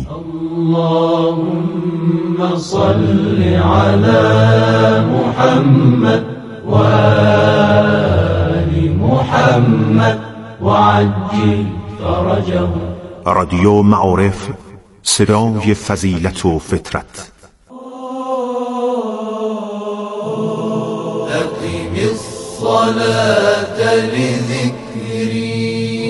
اللهم صل علی محمد و آل محمد و عجل فرجهم. رادیو معارف، صدای فضیلت و فطرت. اقیم الصلاة لذکری،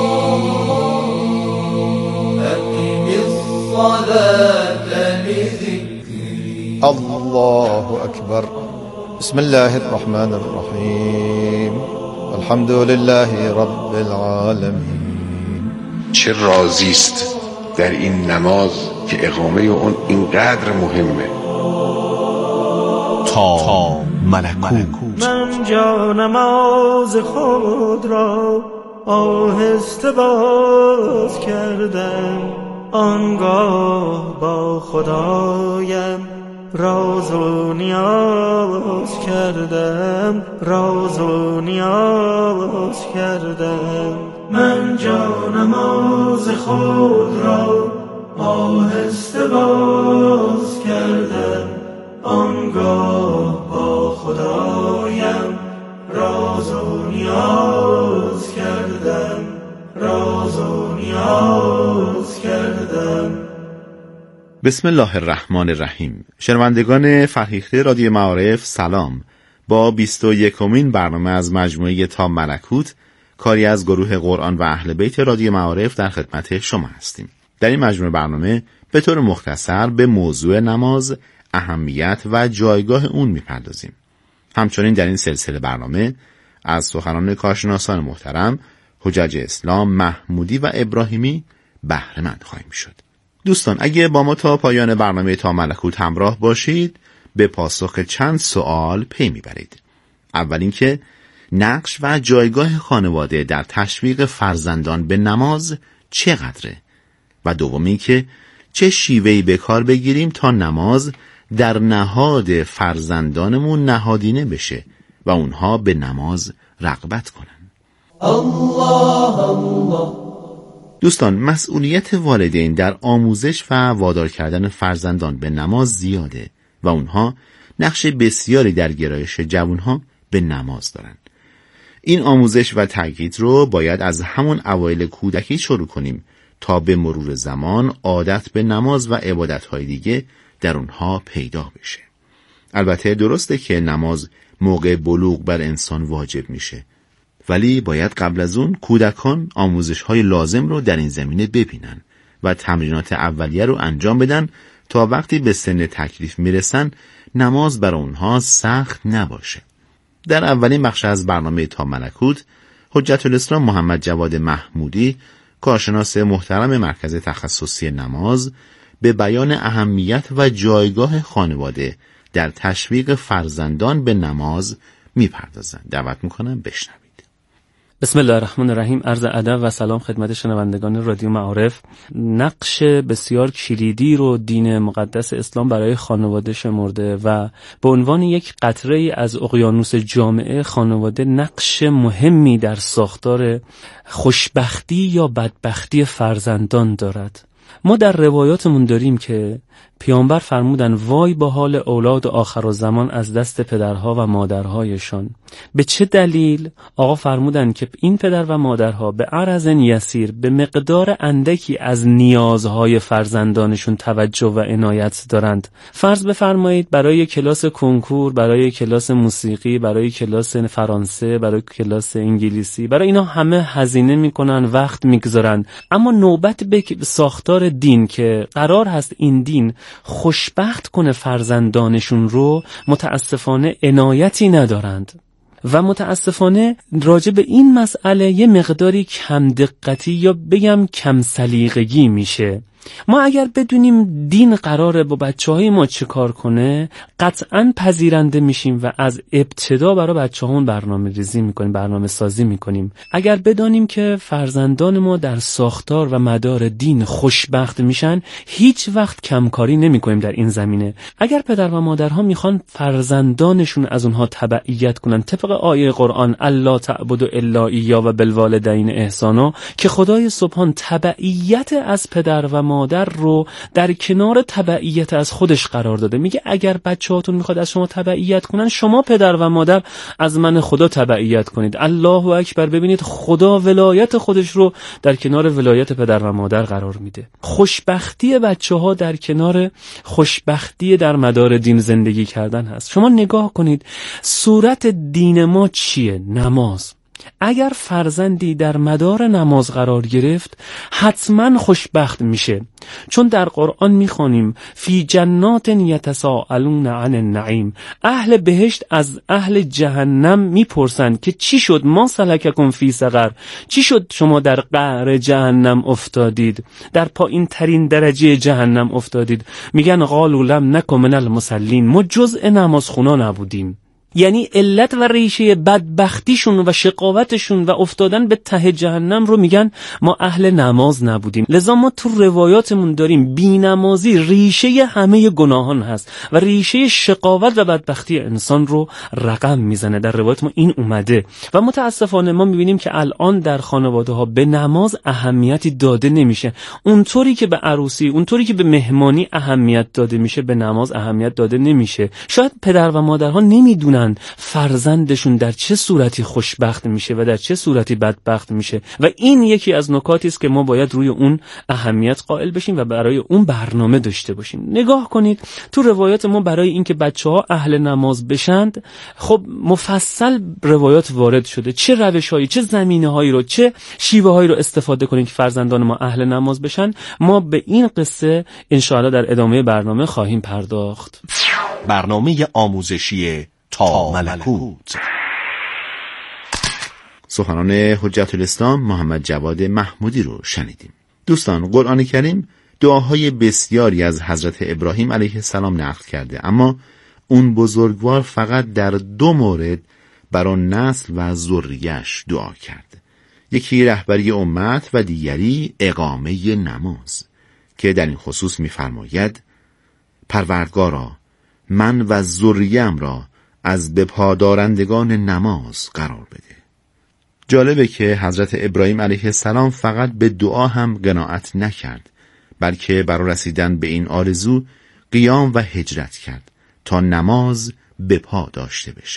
اقیم الصلاة لذکری. الله اکبر. بسم الله الرحمن الرحیم. الحمد لله رب العالمین. چه رازی است در این نماز که اقامه اون اینقدر مهمه. تا ملکوت. من جا نماز خود را آهسته باز کردم، آنگاه با خدایم راز و نیاز کردم، راز و نیاز کردم. من جا نماز خود را آهسته باز کردم، آنگاه با خدایم راز و نیاز کردم، راز و نیاز کردم. بسم الله الرحمن الرحیم. شنوندگان فرهیخته رادیو معارف سلام. با 21مین برنامه از مجموعه تا ملکوت، کاری از گروه قرآن و اهل بیت رادیو معارف، در خدمت شما هستیم. در این مجموعه برنامه به طور مختصر به موضوع نماز، اهمیت و جایگاه اون میپردازیم. همچنین در این سلسله برنامه از سخنان کارشناسان محترم حجج اسلام محمودی و ابراهیمی بهره مند خواهیم شد. دوستان، اگه با ما تا پایان برنامه تا ملکوت همراه باشید، به پاسخ چند سوال پی میبرید. اول اینکه نقش و جایگاه خانواده در تشویق فرزندان به نماز چقدره؟ و دوم اینکه چه شیوهی به کار بگیریم تا نماز در نهاد فرزندانمون نهادینه بشه و اونها به نماز رغبت کنن. الله الله. دوستان، مسئولیت والدین در آموزش و وادار کردن فرزندان به نماز زیاده و اونها نقش بسیاری در گرایش جوانها به نماز دارن. این آموزش و تاکید رو باید از همون اوایل کودکی شروع کنیم تا به مرور زمان عادت به نماز و عبادت‌های دیگه در اونها پیدا بشه. البته درسته که نماز موقع بلوغ بر انسان واجب میشه، ولی باید قبل از اون کودکان آموزش‌های لازم رو در این زمینه ببینن و تمرینات اولیه رو انجام بدن تا وقتی به سن تکلیف میرسن نماز برای اونها سخت نباشه. در اولین بخش از برنامه تا ملکوت، حجت الاسلام محمد جواد محمودی، کارشناس محترم مرکز تخصصی نماز، به بیان اهمیت و جایگاه خانواده در تشویق فرزندان به نماز میپردازند. دعوت میکنم بشنوید. بسم الله الرحمن الرحیم. عرض ادب و سلام خدمت شنوندگان رادیو معارف. نقش بسیار کلیدی رو دین مقدس اسلام برای خانواده شمرده و به عنوان یک قطره از اقیانوس جامعه، خانواده نقش مهمی در ساختار خوشبختی یا بدبختی فرزندان دارد. ما در روایاتمون داریم که پیامبر فرمودن وای با حال اولاد آخرالزمان از دست پدرها و مادرهایشان. به چه دلیل؟ آقا فرمودن که این پدر و مادرها به عرض یسیر، به مقدار اندکی از نیازهای فرزندانشون توجه و عنایت دارند. فرض بفرمایید برای کلاس کنکور، برای کلاس موسیقی، برای کلاس فرانسه، برای کلاس انگلیسی، برای اینا همه هزینه میکنن، وقت میگذارن، اما نوبت به ساختار دین که قرار هست این دین خوشبخت کنه فرزندانشون رو، متاسفانه عنایتی ندارند و متاسفانه راجع به این مسئله یه مقداری کم دقتی یا بگم کم سلیقگی میشه. ما اگر بدونیم دین قراره با بچه‌های ما چه کار کنه، قطعاً پذیرنده میشیم و از ابتدا برای بچه‌هامون برنامه ریزی میکنیم، برنامه سازی میکنیم. اگر بدانیم که فرزندان ما در ساختار و مدار دین خوشبخت میشن، هیچ وقت کمکاری نمیکنیم در این زمینه. اگر پدر و مادرها میخوان فرزندانشون از اونها تبعیت کنن طبق آیه قرآن الا تعبدوا الا ایا و بالوالدین احسانا، که خدای سبحان تبعیت از پدر و مادر رو در کنار تبعیت از خودش قرار داده. میگه اگر بچه‌هاتون میخواد از شما تبعیت کنن، شما پدر و مادر از من خدا تبعیت کنید. الله اکبر. ببینید خدا ولایت خودش رو در کنار ولایت پدر و مادر قرار میده. خوشبختی بچه‌ها در کنار خوشبختی در مدار دین زندگی کردن هست. شما نگاه کنید صورت دین ما چیه؟ نماز. اگر فرزندی در مدار نماز قرار گرفت حتما خوشبخت میشه، چون در قرآن میخوانیم فی جنات یتساءلون عن النعیم، اهل بهشت از اهل جهنم میپرسند که چی شد ما سلککم فی سقر، چی شد شما در قعر جهنم افتادید، در پایین ترین درجه جهنم افتادید؟ میگن قالوا لم نکن من المصلین، ما جزء نمازخونا نبودیم. یعنی علت و ریشه بدبختیشون و شقاوتشون و افتادن به ته جهنم رو میگن ما اهل نماز نبودیم. لذا ما تو روایاتمون داریم بی‌نمازی ریشه همه گناهان هست و ریشه شقاوت و بدبختی انسان رو رقم میزنه. در روایات ما این اومده و متاسفانه ما میبینیم که الان در خانواده ها به نماز اهمیتی داده نمیشه. اونطوری که به عروسی، اونطوری که به مهمانی اهمیت داده میشه، به نماز اهمیت داده نمیشه. شاید پدر و مادرها نمیدونن فرزندشون در چه صورتی خوشبخت میشه و در چه صورتی بدبخت میشه و این یکی از نکاتی است که ما باید روی اون اهمیت قائل بشیم و برای اون برنامه داشته باشیم. نگاه کنید تو روایات ما برای اینکه بچه‌ها اهل نماز بشند، خب مفصل روایات وارد شده چه روش‌هایی، چه زمینه‌هایی رو، چه شیوه‌هایی رو استفاده کنیم که فرزندان ما اهل نماز بشن. ما به این قصه ان شاءالله در ادامه برنامه خواهیم پرداخت. برنامه آموزشی تا ملکوت. سخنان حجت الاسلام محمد جواد محمودی رو شنیدیم. دوستان، قرآن کریم دعاهای بسیاری از حضرت ابراهیم علیه السلام نقل کرده، اما اون بزرگوار فقط در 2 مورد برای نسل و ذریه‌اش دعا کرد. یکی رهبری امت و دیگری اقامه نماز، که در این خصوص می‌فرماید پروردگارا من و ذریه‌ام را از بپادارندگان نماز قرار بده. جالبه که حضرت ابراهیم علیه السلام فقط به دعا هم قناعت نکرد، بلکه برای رسیدن به این آرزو قیام و هجرت کرد تا نماز به پا داشته بشه.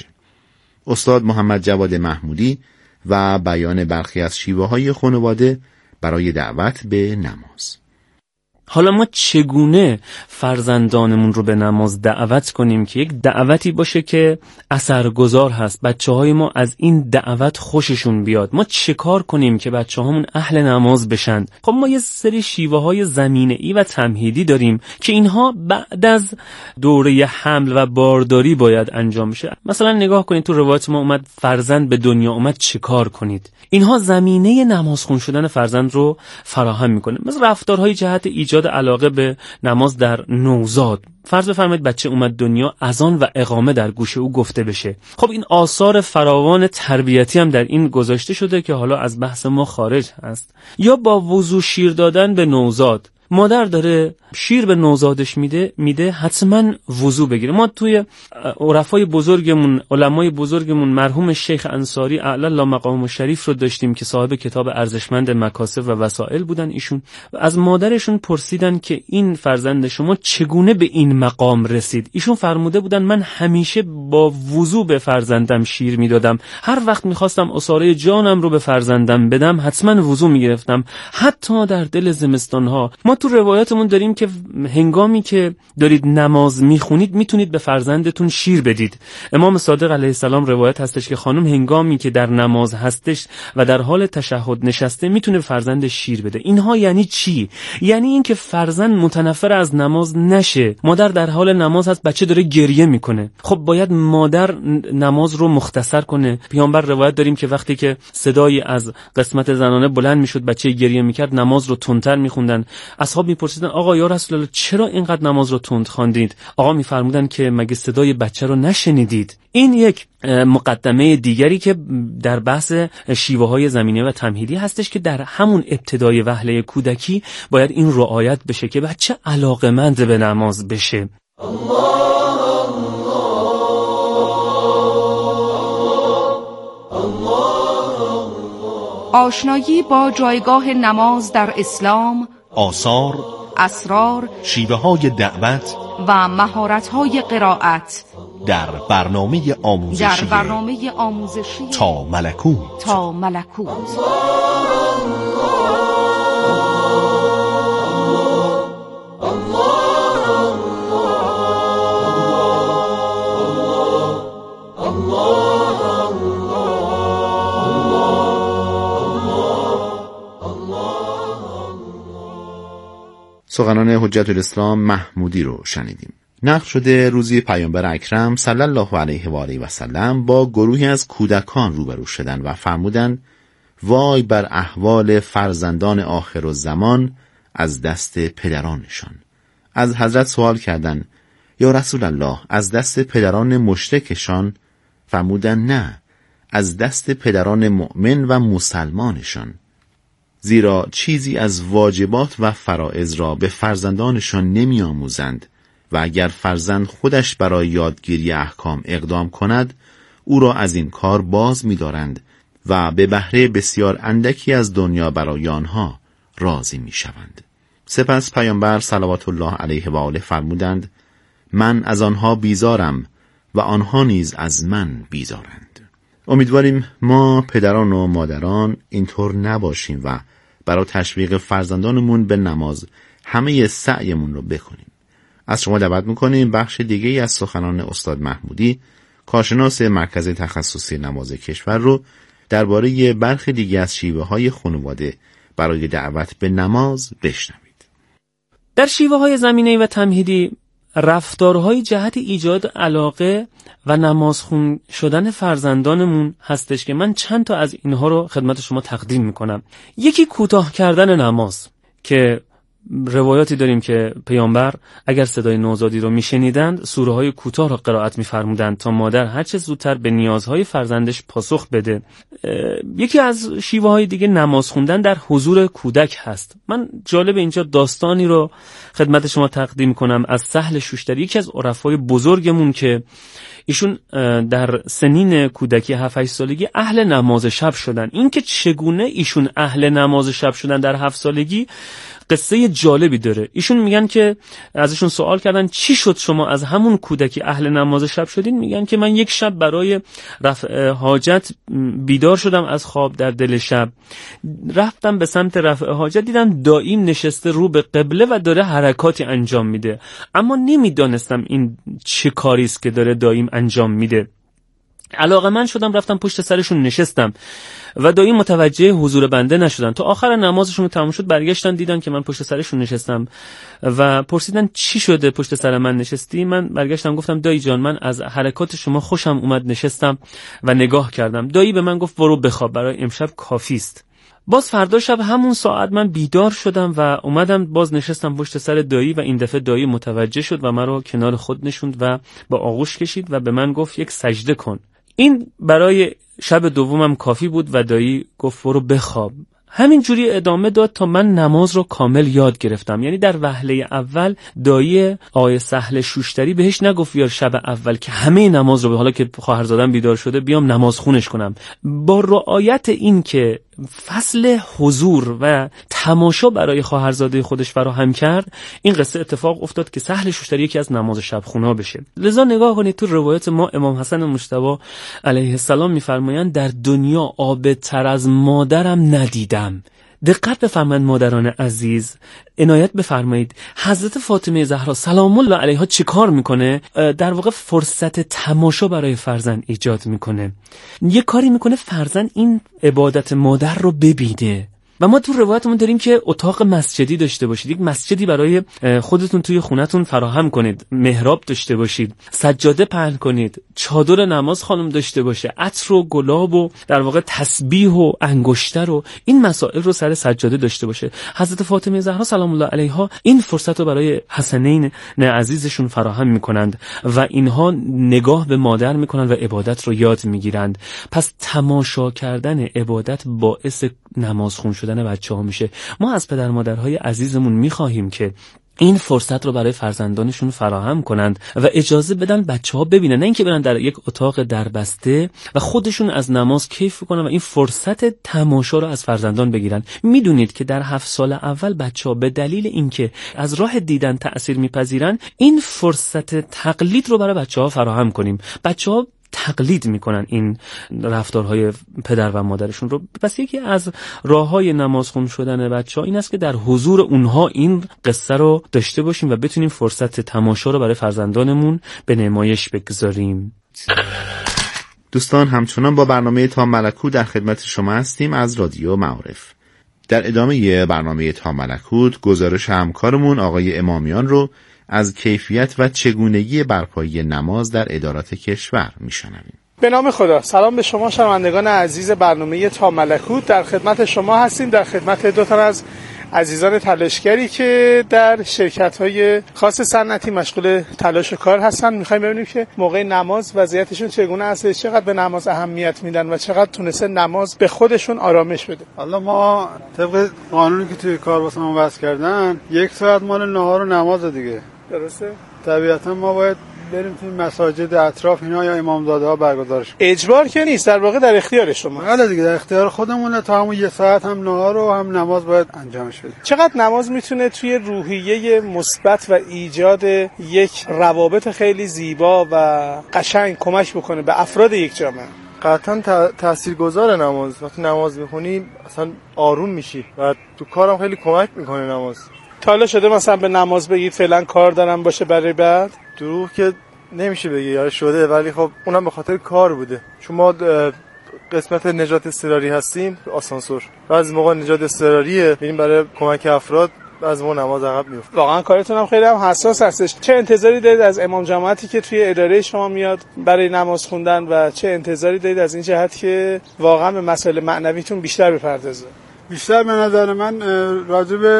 استاد محمد جواد محمودی و بیان برخی از شیوه‌های خانواده برای دعوت به نماز. حالا ما چگونه فرزندانمون رو به نماز دعوت کنیم که یک دعوتی باشه که اثرگذار هست، بچه‌های ما از این دعوت خوششون بیاد؟ ما چه کار کنیم که بچه‌هامون اهل نماز بشن؟ خب ما یه سری شیوه‌های زمینه‌ای و تمهیدی داریم که اینها بعد از دوره حمل و بارداری باید انجام بشه. مثلا نگاه کنید تو روایت ما اومد فرزند به دنیا اومد چه کار کنید؟ اینها زمینه نمازخوان شدن فرزند رو فراهم میکنه. مثل رفتارهای جهت ایجاد علاقه به نماز در نوزاد. فرض بفرمایید بچه اومد دنیا، اذان و اقامه در گوش او گفته بشه. خب این آثار فراوان تربیتی هم در این گذاشته شده که حالا از بحث ما خارج هست. یا با وضو شیر دادن به نوزاد. مادر داره شیر به نوزادش میده حتما وضو بگیره. ما توی عرفای بزرگمون، علمای بزرگمون، مرحوم شیخ انصاری اعلی الله مقامه شریف رو داشتیم که صاحب کتاب ارزشمند مکاسب و وسائل بودن. ایشون از مادرشون پرسیدن که این فرزند شما چگونه به این مقام رسید؟ ایشون فرموده بودن من همیشه با وضو به فرزندم شیر میدادم، هر وقت میخواستم عصاره جانم رو به فرزندم بدم حتما وضو میگرفتم. حتی در دل زمستانها ما تو روایاتمون داریم که هنگامی که دارید نماز میخونید میتونید به فرزندتون شیر بدید. امام صادق علیه السلام روایت هستش که خانم هنگامی که در نماز هستش و در حال تشهد نشسته میتونه به فرزند شیر بده. اینها یعنی چی؟ یعنی این که فرزند متنفر از نماز نشه. مادر در حال نماز هست، بچه داره گریه میکنه، خب باید مادر نماز رو مختصر کنه. پیامبر روایت داریم که وقتی که صدایی از قسمت زنانه بلند میشد بچه گریه میکرد نماز رو تندتر میخوندن. اصحاب میپرسیدن آقا یا رسول الله چرا اینقدر نماز رو تند خواندید؟ آقا میفرمودن که مگه صدای بچه رو نشنیدید؟ این یک مقدمه دیگری که در بحث شیوه‌های زمینه و تمهیدی هستش که در همون ابتدای وهله کودکی باید این رعایت بشه که بچه علاقه‌مند به نماز بشه. آشنایی با جایگاه نماز در اسلام، آثار، اسرار، شیوه‌های دعوت و مهارت‌های قرائت در برنامه آموزشی تا ملکوت. سخنان حجت الاسلام محمودی رو شنیدیم. نقل شده روزی پیامبر اکرم صلی الله علیه و آله و سلم با گروهی از کودکان روبرو شدند و فرمودند وای بر احوال فرزندان آخرالزمان از دست پدرانشان. از حضرت سوال کردند یا رسول الله از دست پدران مشرکشان؟ فرمودند نه، از دست پدران مؤمن و مسلمانشان، زیرا چیزی از واجبات و فرائض را به فرزندانشان نمی آموزند و اگر فرزند خودش برای یادگیری احکام اقدام کند او را از این کار باز می دارند و به بهره بسیار اندکی از دنیا برای آنها راضی می شوند. سپس پیامبر صلوات الله علیه و آله فرمودند من از آنها بیزارم و آنها نیز از من بیزارند. امیدواریم ما پدران و مادران اینطور نباشیم و برای تشویق فرزندانمون به نماز همه سعیمون رو بکنیم. از شما دعوت میکنیم بخش دیگه از سخنان استاد محمودی، کارشناس مرکز تخصصی نماز کشور رو درباره برخی دیگه از شیوه‌های خانواده برای دعوت به نماز بشنوید. در شیوه‌های زمینه‌ای و تمهیدی رفتارهای جهت ایجاد علاقه و نمازخوان شدن فرزندانمون هستش که من چند تا از اینها رو خدمت شما تقدیم میکنم. یکی کوتاه کردن نماز که روایاتی داریم که پیامبر اگر صدای نوزادی رو میشنیدند سوره های کوتاه را قرائت میفرمودند تا مادر هر چه زودتر به نیازهای فرزندش پاسخ بده. یکی از شیوه های دیگه نماز خوندن در حضور کودک هست. من جالب اینجا داستانی رو خدمت شما تقدیم کنم از سهل شوشتری، یکی از عرفای بزرگمون که ایشون در سنین کودکی 7-8 سالگی اهل نماز شب شدن. این که چگونه ایشون اهل نماز شب شدن در 7 سالگی قصه جالبی داره. ایشون میگن که ازشون سوال کردن چی شد شما از همون کودکی اهل نماز شب شدین؟ میگن که من یک شب برای رفع حاجت بیدار شدم از خواب در دل شب، رفتم به سمت رفع حاجت، دیدم داییم نشسته رو به قبله و داره حرکاتی انجام میده، اما نمیدانستم این چه کاری است که داره داییم انجام میده. علاقه‌مند شدم، رفتم پشت سرشون نشستم و دایی متوجه حضور بنده نشدن. تا آخر نمازشون رو تمام شد برگشتن دیدن که من پشت سرشون نشستم و پرسیدن چی شده پشت سر من نشستی؟ من برگشتم گفتم دایی جان من از حرکات شما خوشم اومد نشستم و نگاه کردم. دایی به من گفت برو بخواب، برای امشب کافی است. باز فردا شب همون ساعت من بیدار شدم و اومدم باز نشستم پشت سر دایی و این دفعه دایی متوجه شد و مرا کنار خود نشوند و با آغوش کشید و به من گفت یک سجده کن. این برای شب دومم کافی بود و دایی گفت برو بخواب. همین جوری ادامه داد تا من نماز رو کامل یاد گرفتم. یعنی در وهله اول دایی آقای سهل شوشتری بهش نگفت یا شب اول که همه نماز رو، حالا که خواهرزادم بیدار شده بیام نماز خونش کنم، با رعایت این که فصل حضور و تماشا برای خواهرزاده خودش فراهم کرد، این قصه اتفاق افتاد که سهل شوشتری یکی از نماز شب خونا بشه. لذا نگاه کنید تو روایت ما امام حسن مجتبی علیه السلام میفرمایند در دنیا عابدتر از مادرم ندیدم. دقت بفرمایید مادران عزیز، عنایت بفرمایید. حضرت فاطمه زهرا سلام الله علیها چه کار میکنه؟ در واقع فرصت تماشا برای فرزند ایجاد میکنه. یه کاری میکنه فرزند این عبادت مادر رو ببینه. و ما تو روایتمون داریم که اتاق مسجدی داشته باشید، یک مسجدی برای خودتون توی خونتون فراهم کنید، محراب داشته باشید، سجاده پهن کنید، چادر نماز خانم داشته باشه، عطر و گلاب و در واقع تسبیح و انگشتر و این مسائل رو سر سجاده داشته باشه. حضرت فاطمه زهرا سلام الله علیها این فرصت رو برای حسنین عزیزشون فراهم میکنند و اینها نگاه به مادر میکنند و عبادت رو یاد میگیرند. پس تماشا کردن عبادت باعث نماز خون شدن بچه‌ها میشه. ما از پدر مادرهای عزیزمون میخواهیم که این فرصت رو برای فرزندانشون فراهم کنند و اجازه بدن بچه‌ها ببینن، نه اینکه برن در یک اتاق دربسته و خودشون از نماز کیف کنن و این فرصت تماشا رو از فرزندان بگیرن. میدونید که در 7 سال اول بچه‌ها به دلیل اینکه از راه دیدن تأثیر میپذیرن، این فرصت تقلید رو برای بچه‌ها فراهم کنیم. بچه‌ها تقلید میکنن این رفتارهای پدر و مادرشون رو. پس یکی از راههای نمازخوان شدن بچه‌ها این است که در حضور اونها این قصه رو داشته باشیم و بتونیم فرصت تماشا رو برای فرزندانمون به نمایش بگذاریم. دوستان، همچنان با برنامه تا ملکوت در خدمت شما هستیم از رادیو معارف. در ادامه برنامه تا ملکوت گزارش همکارمون آقای امامیان رو از کیفیت و چگونگی برپایی نماز در ادارات کشور میشنویم. به نام خدا. سلام به شما شنوندگان عزیز برنامه تا ملکوت. در خدمت شما هستیم، در خدمت 2 تن از عزیزان تلاشگری که در شرکت‌های خاص صنعتی مشغول تلاش و کار هستن. می‌خوایم ببینیم که موقع نماز وضعیتشون چگونه است، چقدر به نماز اهمیت میدن و چقدر تونسته نماز به خودشون آرامش بده. حالا ما طبق قانونی که توی کار واسمون وضع کردن 1 ساعت مال نهار و نماز دیگه. درسته؟ طبیعتا ما باید بریم توی مساجد اطراف اینا یا امامزاده‌ها برگزارش. اجبار که نیست، در واقع در اختیار شما. بله دیگه، در اختیار خودمونه. تا همون 1 ساعت هم نهار و هم نماز باید انجامش بدیم. چقدر نماز میتونه توی روحیه مثبت و ایجاد یک روابط خیلی زیبا و قشنگ کمک بکنه به افراد یک جامعه؟ قطعا تاثیرگذار نماز. وقتی نماز میخونی اصلا آروم میشی و تو کارم خیلی کمک میکنه نماز. تا حالا شده مثلا به نماز بگید فعلا کار دارم باشه برای بعد؟ دروغ که نمیشه بگی، یا شده، ولی خب اونم به خاطر کار بوده. چون ما قسمت نجات اضطراری هستیم، آسانسور، بعضی موقع نجات اضطراریه، میریم برای کمک افراد، از ما نماز عقب میفته. واقعا کارتون هم خیلی هم حساس هستش. چه انتظاری دارید از امام جماعتی که توی اداره شما میاد برای نماز خوندن و چه انتظاری دارید از این جهت که واقعا به مسائل معنویتون بیشتر بپردازه؟ بیشتر به نظر من راجع به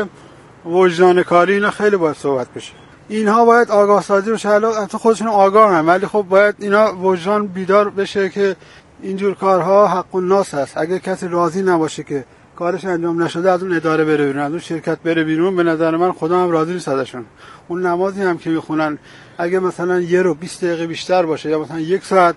وجدان کاری اینا خیلی باید صحبت بشه. اینها باید آگاه سازی بشه. البته خودشون آگاه هم، ولی خب باید اینا وجدان بیدار بشه که اینجور کارها حق الناس هست. اگه کسی راضی نباشه که کارش انجام نشده از اون اداره بره بیرون، از اون شرکت بره بیرون، به نظر من خدا هم راضی نیست ازشون. اون نمازی هم که میخونن اگه مثلا 1 رو 20 دقیقه بیشتر باشه یا مثلا 1 ساعت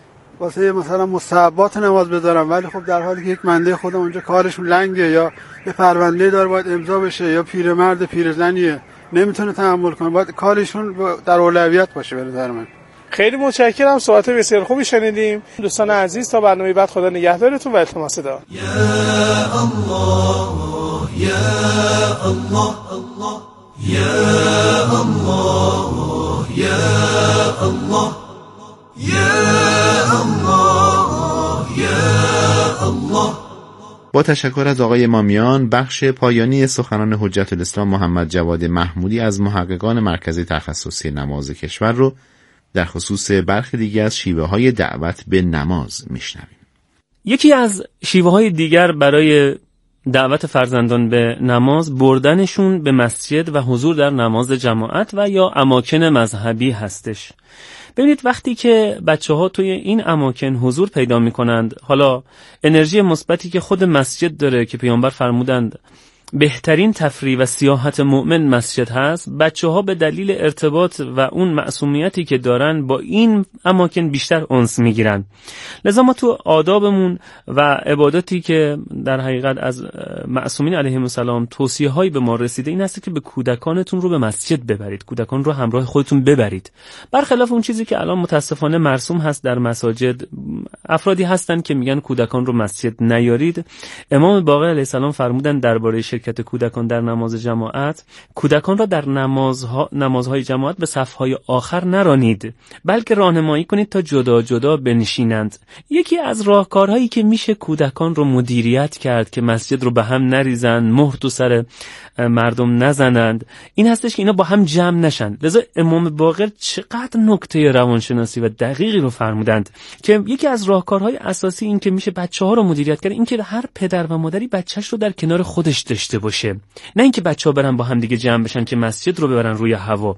واسه مثلا مستحبات نماز بذارم، ولی خب در حالی که یک منده خدا اونجا کارشون لنگه یا یه پرونده داره باید امضا بشه یا پیرمرد پیرزنیه نمیتونه تحمل کنه، باید کارشون در اولویت باشه. به نظر من خیلی متشکرم، صحبت بسیار خوبی شنیدیم. دوستان عزیز، تا برنامه بعد خدا نگهدارتون و التماس دعا. یا الله یا الله یا الله یا الله یا الله یا الله. با تشکر از آقای امامیان، بخش پایانی سخنان حجت الاسلام محمد جواد محمودی از محققان مرکز تخصصی نماز کشور رو در خصوص برخی دیگر از شیوه‌های دعوت به نماز میشنویم. یکی از شیوه‌های دیگر برای دعوت فرزندان به نماز بردنشون به مسجد و حضور در نماز جماعت و یا اماکن مذهبی هستش. ببینید وقتی که بچه‌ها توی این اماکن حضور پیدا می‌کنند، حالا انرژی مثبتی که خود مسجد داره که پیامبر فرمودند بهترین تفریح و سیاحت مؤمن مسجد هست، بچه‌ها به دلیل ارتباط و اون معصومیتی که دارن با این اماکن بیشتر انس میگیرن. لذا ما تو آدابمون و عباداتی که در حقیقت از معصومین علیهم السلام توصیه‌هایی به ما رسیده این است که به کودکانتون رو به مسجد ببرید، کودکان رو همراه خودتون ببرید. برخلاف اون چیزی که الان متاسفانه مرسوم هست در مساجد، افرادی هستن که میگن کودکان رو مسجد نیارید. امام باقر علیه السلام فرمودن درباره شرکت کودکان در نماز جماعت، کودکان را در نمازهای جماعت به صفهای آخر نرانید، بلکه راهنمایی کنید تا جدا جدا بنشینند. یکی از راهکارهایی که میشه کودکان رو مدیریت کرد که مسجد رو به هم نریزن، مهر تو سر مردم نزنند، این هستش که اینا با هم جمع نشن. لذا امام باقر چقدر نکته روانشناسی و دقیقی رو فرمودند که یکی از راهکارهای اساسی این که میشه بچه‌ها رو مدیریت کرد، این که هر پدر و مادری بچه‌ش رو در کنار خودش داشته باشه، نه اینکه بچه‌ها برن با هم دیگه جمع بشن که مسجد رو ببرن روی هوا.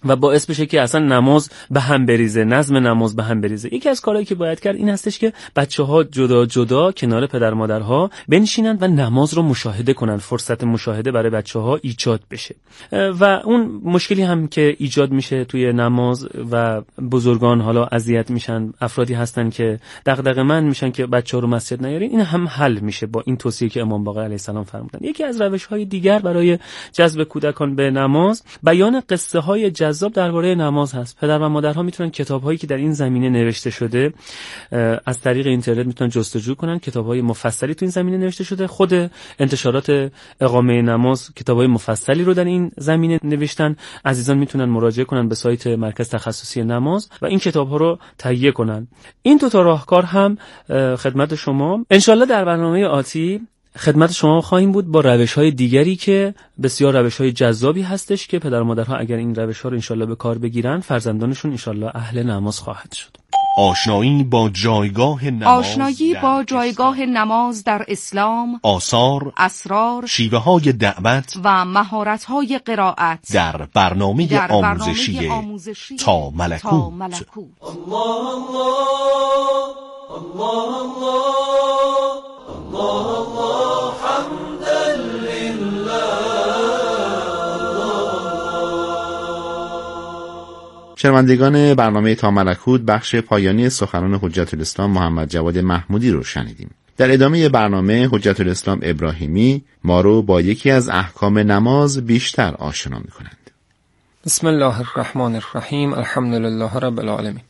و باعث بشه که اصلا نماز به هم بریزه، نظم نماز به هم بریزه. یکی از کارهایی که باید کرد این هستش که بچه‌ها جدا جدا کنار پدر مادرها بنشینن و نماز رو مشاهده کنن، فرصت مشاهده برای بچه‌ها ایجاد بشه. و اون مشکلی هم که ایجاد میشه توی نماز و بزرگان حالا اذیت میشن، افرادی هستن که دغدغه‌مند میشن که بچه‌ها رو مسجد نیارین، این هم حل میشه با این توصیه که امام باقر علیه السلام فرمودن. یکی از روش‌های دیگر برای جذب کودکان به نماز بیان قصه‌های جذاب درباره نماز هست. پدر و مادرها میتونن کتاب‌هایی که در این زمینه نوشته شده از طریق اینترنت میتونن جستجو کنن، کتاب‌های مفصلی تو این زمینه نوشته شده. خود انتشارات اقامه نماز کتاب‌های مفصلی رو در این زمینه نوشتن. عزیزان میتونن مراجعه کنن به سایت مرکز تخصصی نماز و این کتاب‌ها رو تهیه کنن. این دو تا راهکار هم خدمت شما ان شاءالله در برنامه آتی خدمت شما خواهیم بود با روش‌های دیگری که بسیار روش‌های جذابی هستش که پدر و مادرها اگر این روش‌ها رو انشالله به کار بگیرن فرزندانشون انشالله اهل نماز خواهد شد. آشنایی با جایگاه نماز در اسلام، آثار، اسرار، شیوه‌های دعوت و مهارت‌های قرائت در برنامه آموزشی تا ملکوت. الله حمدا لله. شنوندگان برنامه تا ملکوت، بخش پایانی سخنان حجت الاسلام محمد جواد محمودی رو شنیدیم. در ادامه برنامه حجت الاسلام ابراهیمی ما رو با یکی از احکام نماز بیشتر آشنا می‌کنند. بسم الله الرحمن الرحیم. الحمدلله رب العالمین.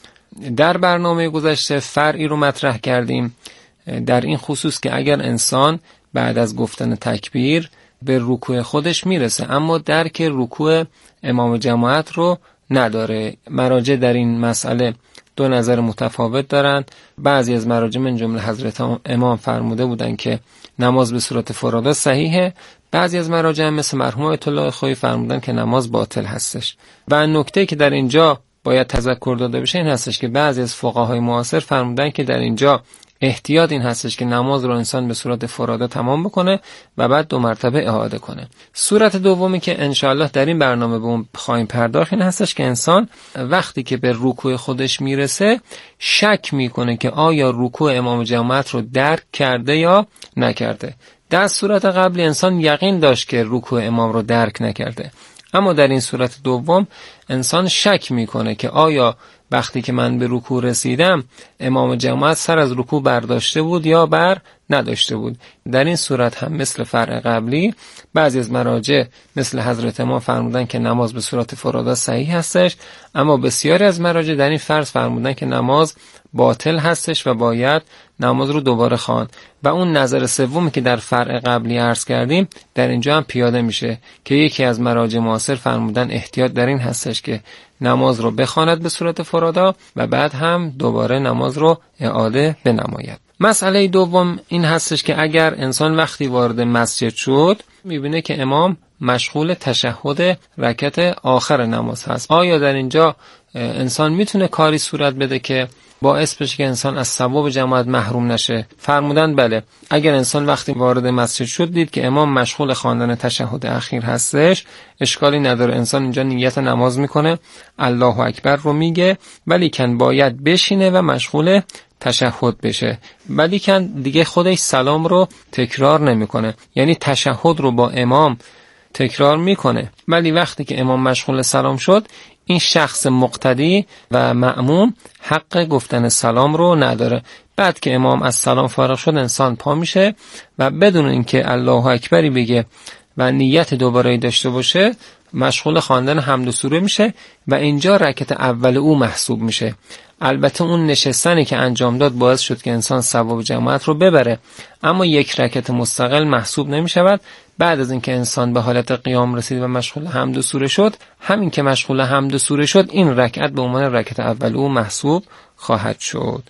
در برنامه گذشته فرعی رو مطرح کردیم در این خصوص که اگر انسان بعد از گفتن تکبیر به رکوع خودش میرسه اما درک رکوع امام جماعت رو نداره، مراجع در این مسئله دو نظر متفاوت دارند. بعضی از مراجع من جمله حضرت امام فرموده بودن که نماز به صورت فرادا صحیحه، بعضی از مراجع مثل مرحوم آیت الله خویی فرمودن که نماز باطل هستش. و نکته که در اینجا باید تذکر داده بشه این هستش که بعضی از فقهای معاصر فرمودن که در اینجا احتیاط این هستش که نماز رو انسان به صورت فرادا تمام بکنه و بعد 2 مرتبه اعاده کنه. صورت دومی که انشاءالله در این برنامه به اون خواهیم پرداخت این هستش که انسان وقتی که به رکوع خودش میرسه شک میکنه که آیا رکوع امام جماعت رو درک کرده یا نکرده. در صورت قبلی انسان یقین داشت که رکوع امام رو درک نکرده، اما در این صورت دوم انسان شک میکنه که آیا وقتی که من به رکوع رسیدم امام جماعت سر از رکوع برداشته بود یا بر نداشته بود. در این صورت هم مثل فرع قبلی بعضی از مراجع مثل حضرت امام فرمودن که نماز به صورت فرادا صحیح هستش، اما بسیاری از مراجع در این فرض فرمودن که نماز باطل هستش و باید نماز رو دوباره خواند. و اون نظر سومی که در فرع قبلی عرض کردیم در اینجا هم پیاده میشه که یکی از مراجع معاصر فرمودن احتیاط در این هستش که نماز رو بخواند به صورت فرادا و بعد هم دوباره نماز رو اعاده بنماید. مسئله دوم این هستش که اگر انسان وقتی وارد مسجد شد میبینه که امام مشغول تشهد رکعت آخر نماز هست، آیا در اینجا انسان میتونه کاری صورت بده که باعث بشه که انسان از ثواب جماعت محروم نشه؟ فرمودن بله، اگر انسان وقتی وارد مسجد شد دید که امام مشغول خواندن تشهد اخیر هستش اشکالی نداره، انسان اینجا نیت نماز میکنه، الله اکبر رو میگه، ولیکن باید بشینه و مشغول تشهد بشه، ولیکن دیگه خودش سلام رو تکرار نمیکنه، یعنی تشهد رو با امام تکرار میکنه، ولی وقتی که امام مشغول سلام شد این شخص مقتدی و مأموم حق گفتن سلام رو نداره. بعد که امام از سلام فارغ شد انسان پا میشه و بدون اینکه الله اکبری بگه و نیت دوباره داشته باشه مشغول خواندن حمد و سوره میشه و اینجا رکعت اول او محسوب میشه. البته اون نشستنی که انجام داد باعث شد که انسان ثواب جماعت رو ببره، اما یک رکعت مستقل محسوب نمیشود. بعد از اینکه انسان به حالت قیام رسید و مشغول حمد و سوره شد، همین که مشغول حمد و سوره شد این رکعت به عنوان رکعت اول او محسوب خواهد شد.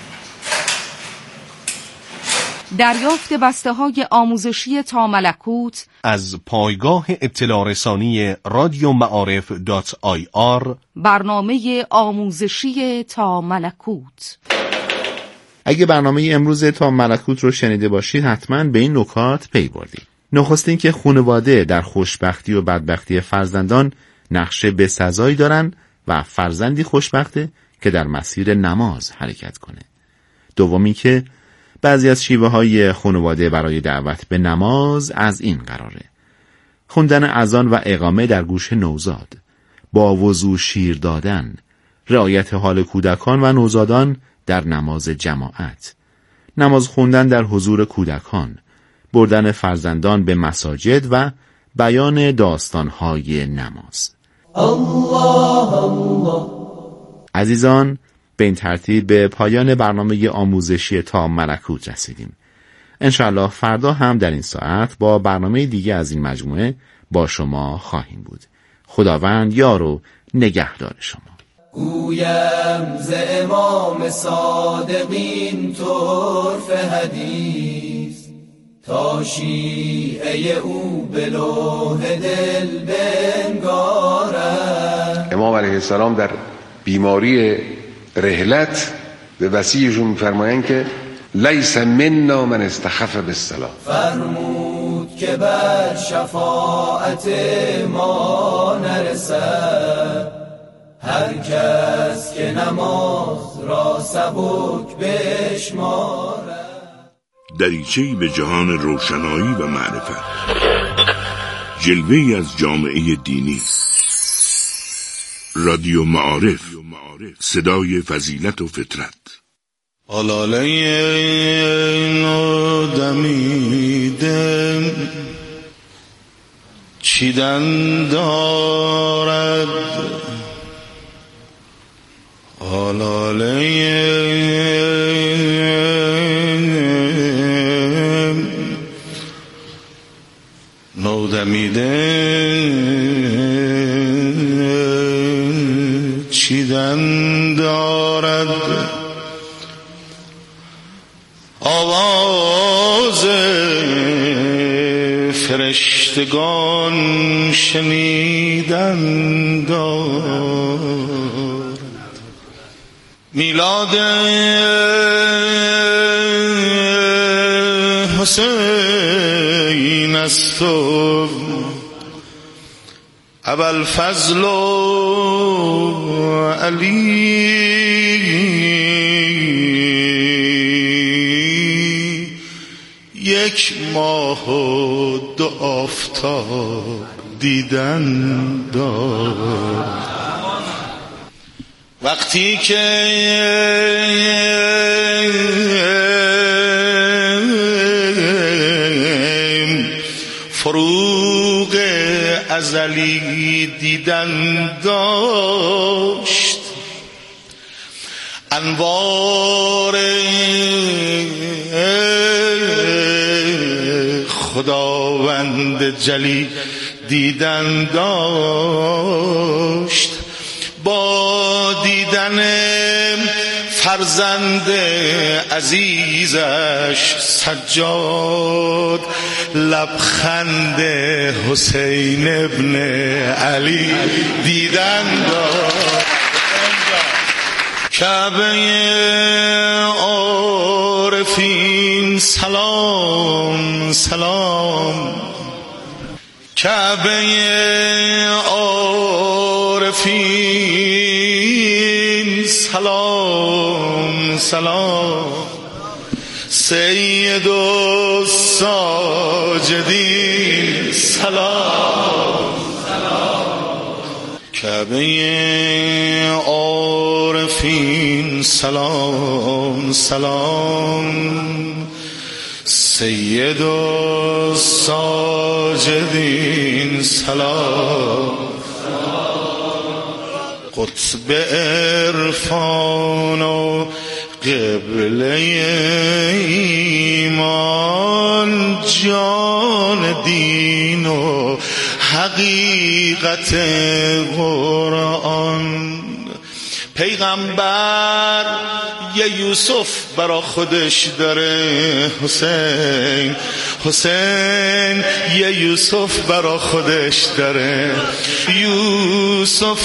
دریافت بسته‌های آموزشی تا ملکوت از پایگاه اطلاع رسانی رادیو معارف .ir برنامه آموزشی تا ملکوت. اگه برنامه امروز تا ملکوت رو شنیده باشید حتما به این نکات پی بردید. نخست این که خانواده در خوشبختی و بدبختی فرزندان نقش بسزایی دارن و فرزندی خوشبخته که در مسیر نماز حرکت کنه. دومی که بعضی از شیوه های خانواده برای دعوت به نماز از این قراره: خوندن اذان و اقامه در گوش نوزاد، با وضو شیر دادن، رعایت حال کودکان و نوزادان در نماز جماعت، نماز خوندن در حضور کودکان، بردن فرزندان به مساجد و بیان داستانهای نماز. الله الله. عزیزان، به این ترتیب به پایان برنامه آموزشی تا ملکوت رسیدیم. انشاءالله فردا هم در این ساعت با برنامه دیگه از این مجموعه با شما خواهیم بود. خداوند یار و نگهدار شما. گویم ز امام صادقین طرف حدیث، تا شیعه او به لوح دل بنگارد. امام علیه السلام در بیماری رحلت به وصیشون می‌فرمایند که لیس منا من استخف بالصلاة. فرمود که بر شفاعت ما نرسد هر کس که نماز را سبک بشمارد. دریچه‌ای به جهان روشنایی و معرفت، جلوه‌ای از جامعه دینی. رادیو معارف، صدای فضیلت و فطرت. آلاله اینو دمیده چیدن دارد، آلاله نودمیده چیدن دارد، آواز فرشتگان شنیدن دارد. میلاد حسین است و ابوالفضل و علی، یک ماه و دو آفتاب دیدن دارد. وقتی که فروغ ازلی دیدن داشت، انوار خداوند جلی دیدن داشت، با دیدن فرزند عزیزش سجاد لبخند حسین ابن علی دیدن داشت. کعبه عارفین سلام سلام، کعبه عارفین سلام سلام، سید الساجدین سلام سلام، کعبه عارفین سلام سلام، سید الساجدین سلام، قطب عرفان و قبله ایمان، جان دین و حقیقت قرآن. پیغمبر یه یوسف برا خودش داره، حسین حسین یه یوسف برا خودش داره، یوسف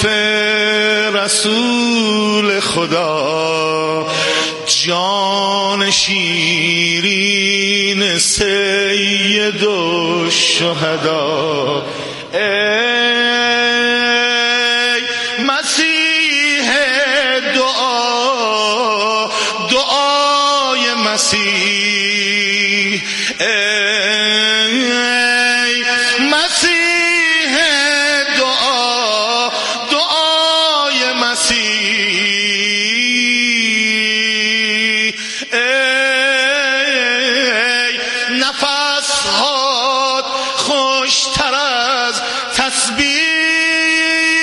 رسول خدا، جان شیرین سید الشهدا.